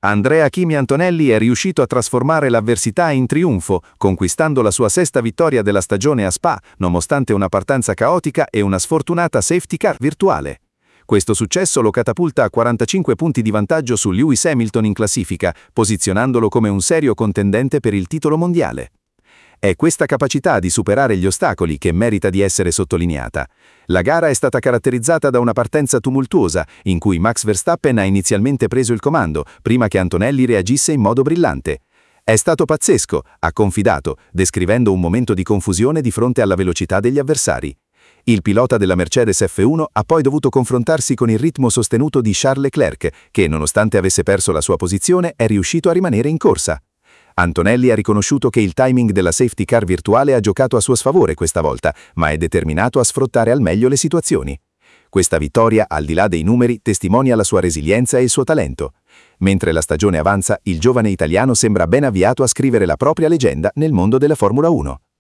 Andrea Kimi Antonelli è riuscito a trasformare l'avversità in trionfo, conquistando la sua sesta vittoria della stagione a Spa, nonostante una partenza caotica e una sfortunata safety car virtuale. Questo successo lo catapulta a 45 punti di vantaggio su Lewis Hamilton in classifica, posizionandolo come un serio contendente per il titolo mondiale. È questa capacità di superare gli ostacoli che merita di essere sottolineata. La gara è stata caratterizzata da una partenza tumultuosa, in cui Max Verstappen ha inizialmente preso il comando, prima che Antonelli reagisse in modo brillante. È stato pazzesco, ha confidato, descrivendo un momento di confusione di fronte alla velocità degli avversari. Il pilota della Mercedes F1 ha poi dovuto confrontarsi con il ritmo sostenuto di Charles Leclerc, che, nonostante avesse perso la sua posizione, è riuscito a rimanere in corsa. Antonelli ha riconosciuto che il timing della safety car virtuale ha giocato a suo sfavore questa volta, ma è determinato a sfruttare al meglio le situazioni. Questa vittoria, al di là dei numeri, testimonia la sua resilienza e il suo talento. Mentre la stagione avanza, il giovane italiano sembra ben avviato a scrivere la propria leggenda nel mondo della Formula 1.